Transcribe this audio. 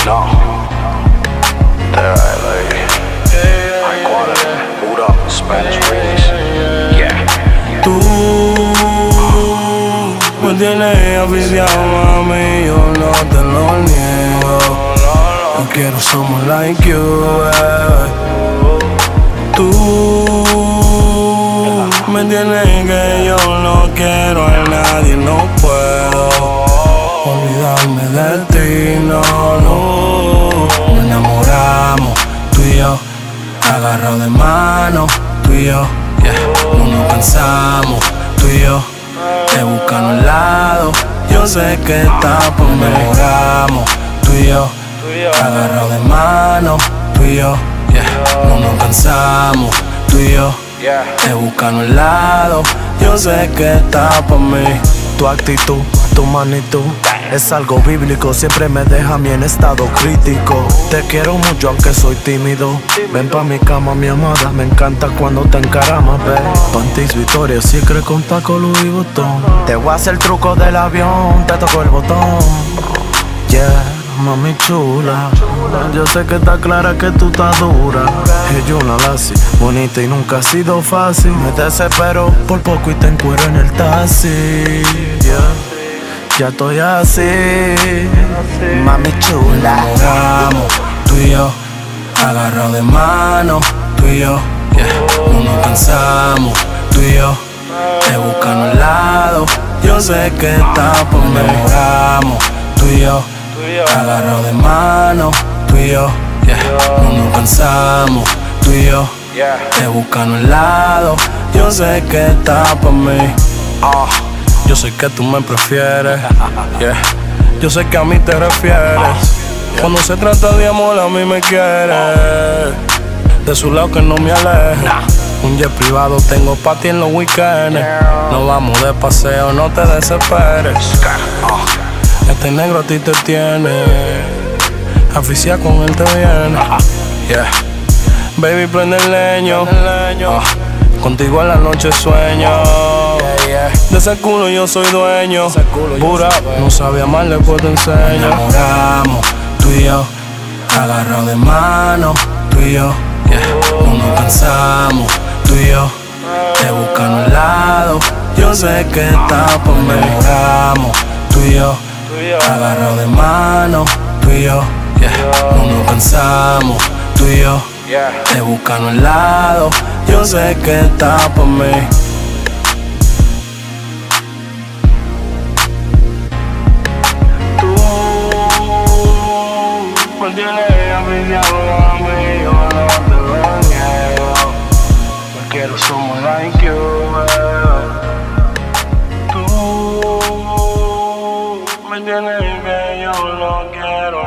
No. There, lady. High quality. Boot up. Spanish remix. Yeah. Tú me tienes aficionado, mami, yo no te lo niego. Yo quiero someone like you, baby. Tú me tienes que yo no quiero a nadie, no puedo olvidarme de ti, no. Nos enamoramos, tú y yo, agarrados de mano, tú y yo, no nos cansamos, tú y yo, te buscan al lado. Yo sé que estás por mí. Nos enamoramos, tú y yo, agarrados de mano, tú y yo, no nos cansamos, tú y yo, te buscan al lado. Yo sé que estás por mí. Tu actitud, tu magnitud es algo bíblico, siempre me deja a mí en estado crítico. Te quiero mucho aunque soy tímido. Ven pa' mi cama, mi amada, me encanta cuando te encaramas, ve. Panties Victoria, Secret con taco Louis Vuitton. Te voy a hacer el truco del avión, te toco el botón. Yeah, mami chula, yo sé que está clara que tú estás dura. Ella una lassie, bonita y nunca ha sido fácil. Me desespero por poco y te encuero en el taxi. Ya estoy así, mami chula. Nos enamoramos, tú y yo, agarrados de mano, tú y yo, no nos cansamos, tú y yo, te buscan al lado. Yo sé que estás por mí. Nos enamoramos, tú y yo, agarrados de mano, tú y yo, no nos cansamos, tú y yo, te buscan al lado. Yo sé que estás por mí. Yo sé que tú me prefieres, yo sé que a mí te refieres. Cuando se trata de amor a mí me quieres. De su lado que no me aleje. Un jet privado tengo pa' ti en los weekends. Nos vamos de paseo, no te desesperes. Este negro a ti te tiene, aficia con él te viene. Baby prende el leño, contigo en la noche sueño. De ese culo yo soy dueño. Pura, no sabía amar, después te enseño. Nos enamoramos, tú y yo, agarrados de mano, tú y yo, no nos cansamos, tú y yo, te buscan al lado. Yo sé que estás por mí. Nos enamoramos, tú y yo, agarrados de mano, tú y yo, no nos cansamos, tú y yo, te buscan al lado. Yo sé que estás por mí. Me tienes aficionado, mami, yo no te lo niego. Yo quiero someone like you, baby. Tú me tienes que yo no quiero